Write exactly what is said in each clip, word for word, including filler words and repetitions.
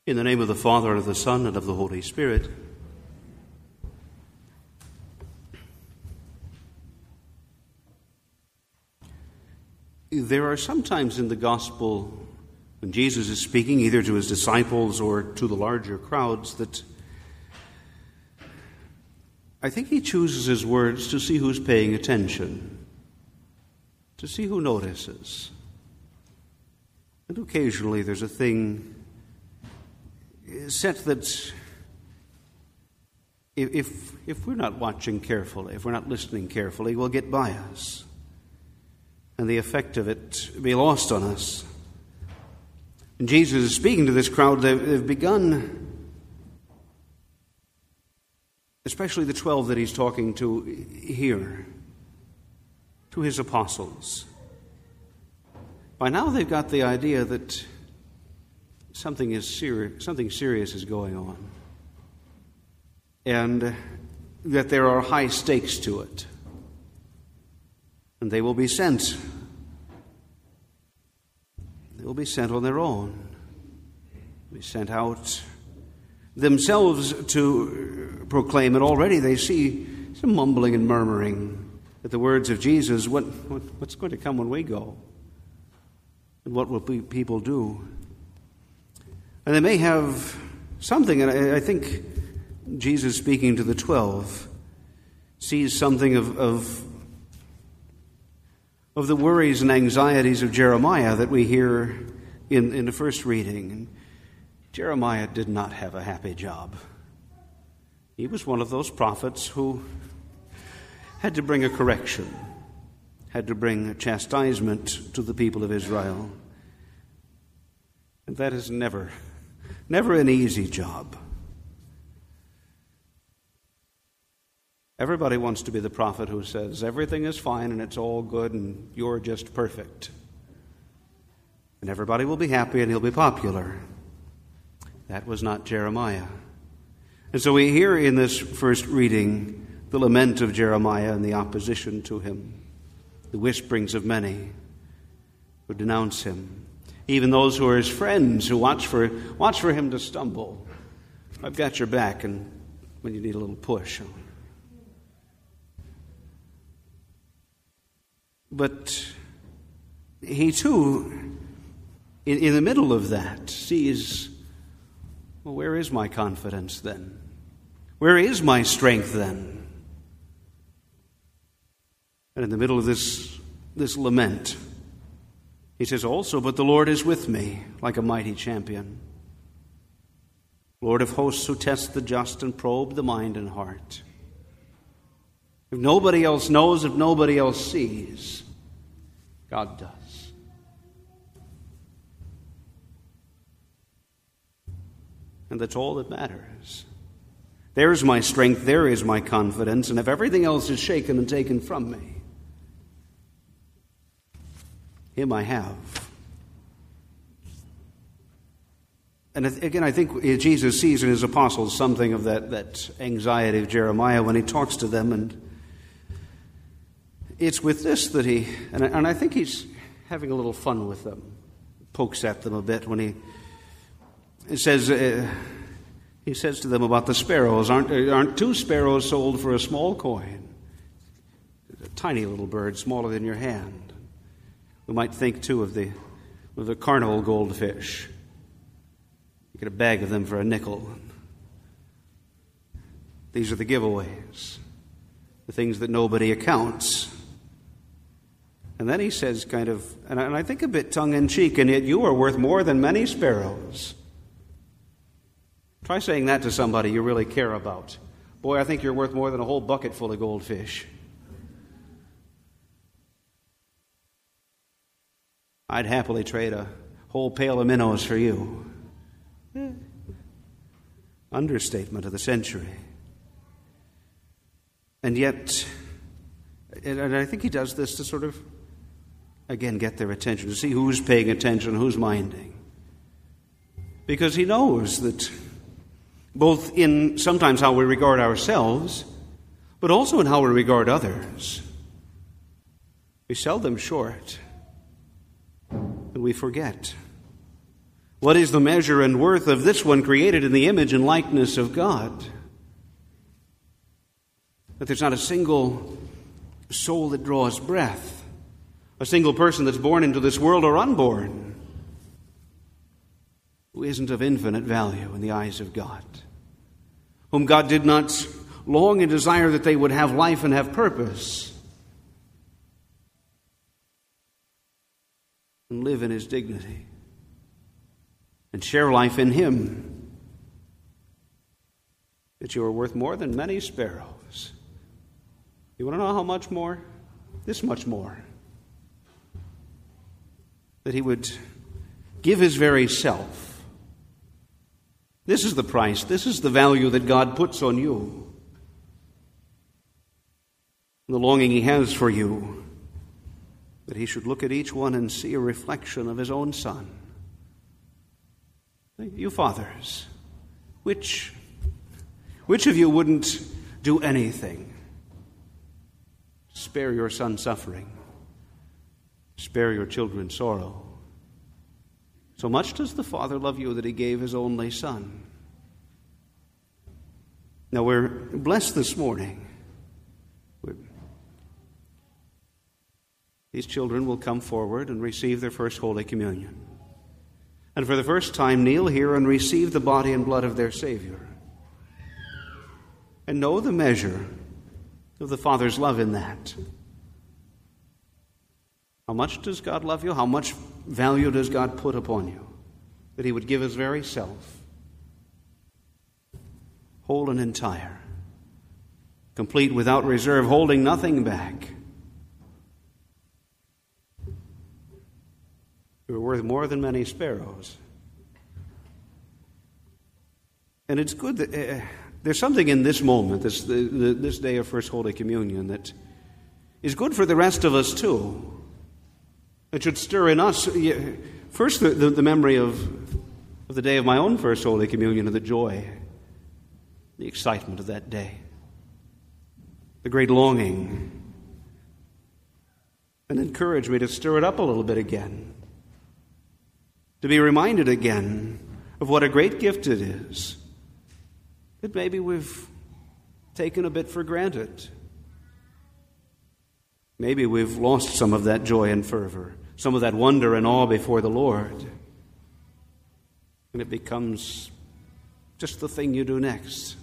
In the name of the Father, and of the Son, and of the Holy Spirit. There are some times in the Gospel when Jesus is speaking either to his disciples or to the larger crowds that I think he chooses his words to see who's paying attention, to see who notices. And occasionally there's a thing set that if, if we're not watching carefully, if we're not listening carefully, will get by us. And the effect of it be lost on us. And Jesus is speaking to this crowd. They've, they've begun, especially the twelve that he's talking to here, to his apostles. By now they've got the idea that something is serious, something serious is going on, and that there are high stakes to it. And they will be sent. They will be sent on their own. Be sent out themselves to proclaim it. Already they see some mumbling and murmuring at the words of Jesus. What, what what's going to come when we go? And what will people do? And they may have something, and I, I think Jesus, speaking to the twelve, sees something of, of of the worries and anxieties of Jeremiah that we hear in, in the first reading. And Jeremiah did not have a happy job. He was one of those prophets who had to bring a correction, had to bring a chastisement to the people of Israel. And that is never, never an easy job. Everybody wants to be the prophet who says everything is fine and it's all good and you're just perfect. And everybody will be happy and he'll be popular. That was not Jeremiah. And so we hear in this first reading the lament of Jeremiah and the opposition to him, the whisperings of many who denounce him, even those who are his friends who watch for, watch for him to stumble. I've got your back and when you need a little push. But he too, in, in the middle of that, sees, well, where is my confidence then? Where is my strength then? And in the middle of this, this lament, he says also, but the Lord is with me like a mighty champion. Lord of hosts, who tests the just and probe the mind and heart. If nobody else knows, if nobody else sees, God does. And that's all that matters. There's my strength, there is my confidence, and if everything else is shaken and taken from me, Him I have. And again, I think Jesus sees in his apostles something of that, that anxiety of Jeremiah when he talks to them, and it's with this that he, and I, and I think he's having a little fun with them, pokes at them a bit when he, he says, uh, he says to them about the sparrows, aren't, aren't two sparrows sold for a small coin? A tiny little bird, smaller than your hand. We might think, too, of the, of the carnival goldfish. You get a bag of them for a nickel. These are the giveaways, the things that nobody accounts. And then he says, kind of, and I, and I think a bit tongue-in-cheek, and yet you are worth more than many sparrows. Try saying that to somebody you really care about. Boy, I think you're worth more than a whole bucket full of goldfish. I'd happily trade a whole pail of minnows for you. Eh. Understatement of the century. And yet, and I think he does this to sort of, again, get their attention, to see who's paying attention, who's minding. Because he knows that both in sometimes how we regard ourselves, but also in how we regard others, we sell them short and we forget. What is the measure and worth of this one created in the image and likeness of God? That there's not a single soul that draws breath, a single person that's born into this world or unborn, who isn't of infinite value in the eyes of God, whom God did not long and desire that they would have life and have purpose and live in His dignity and share life in Him, that you are worth more than many sparrows. You want to know how much more? This much more. That He would give His very self. This is the price. This is the value that God puts on you. The longing He has for you, that He should look at each one and see a reflection of His own Son. You fathers, which, which of you wouldn't do anything to spare your son suffering, spare your children sorrow? So much does the Father love you that He gave His only Son. Now we're blessed this morning. We're, these children will come forward and receive their first Holy Communion. And for the first time kneel here and receive the body and blood of their Savior. And know the measure of the Father's love in that. How much does God love you? How much value does God put upon you? That He would give His very self, whole and entire, complete without reserve, holding nothing back. You are worth more than many sparrows. And it's good that uh, there's something in this moment, this the, the, this day of First Holy Communion, that is good for the rest of us too. It should stir in us, first, the, the, the memory of, of the day of my own First Holy Communion, and the joy, the excitement of that day, the great longing, and encourage me to stir it up a little bit again, to be reminded again of what a great gift it is that maybe we've taken a bit for granted. Maybe we've lost some of that joy and fervor, some of that wonder and awe before the Lord. And it becomes just the thing you do next.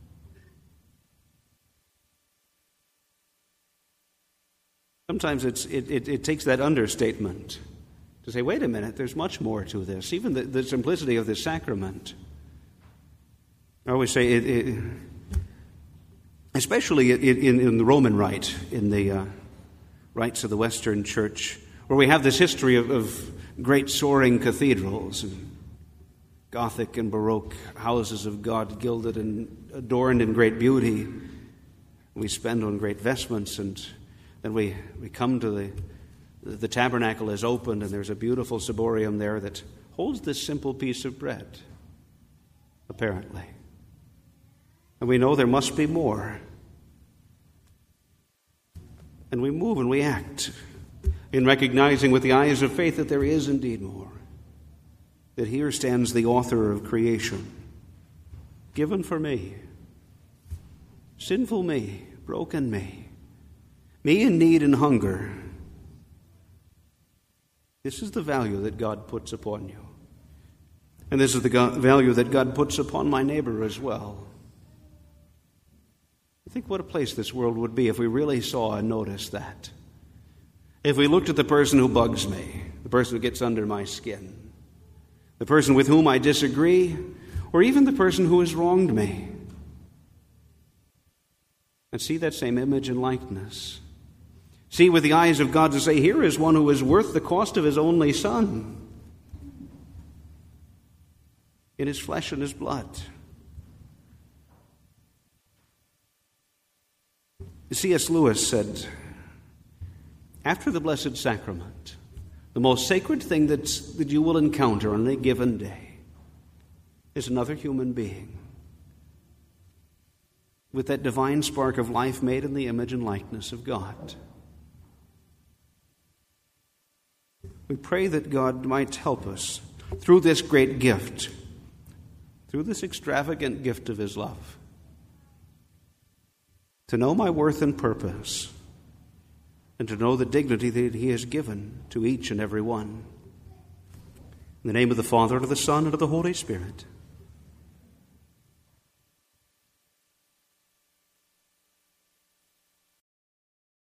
Sometimes it's, it, it, it takes that understatement to say, wait a minute, there's much more to this. Even the, the simplicity of this sacrament. I always say, it, it, especially in, in the Roman Rite, in the uh, rites of the Western Church, where we have this history of, of great soaring cathedrals and Gothic and Baroque houses of God gilded and adorned in great beauty. We spend on great vestments, and then we, we come to the the tabernacle is opened, and there's a beautiful ciborium there that holds this simple piece of bread, apparently. And we know there must be more. And we move and we act in recognizing with the eyes of faith that there is indeed more. That here stands the author of creation, given for me, sinful me, broken me, me in need and hunger. This is the value that God puts upon you. And this is the God, value that God puts upon my neighbor as well. I think what a place this world would be if we really saw and noticed that. If we looked at the person who bugs me, the person who gets under my skin, the person with whom I disagree, or even the person who has wronged me, and see that same image and likeness. See with the eyes of God to say, here is one who is worth the cost of His only Son, in His flesh and His blood. C S Lewis said, after the Blessed Sacrament, the most sacred thing that's, that you will encounter on a given day is another human being with that divine spark of life made in the image and likeness of God. We pray that God might help us through this great gift, through this extravagant gift of his love, to know my worth and purpose, and to know the dignity that he has given to each and every one. In the name of the Father, and of the Son, and of the Holy Spirit.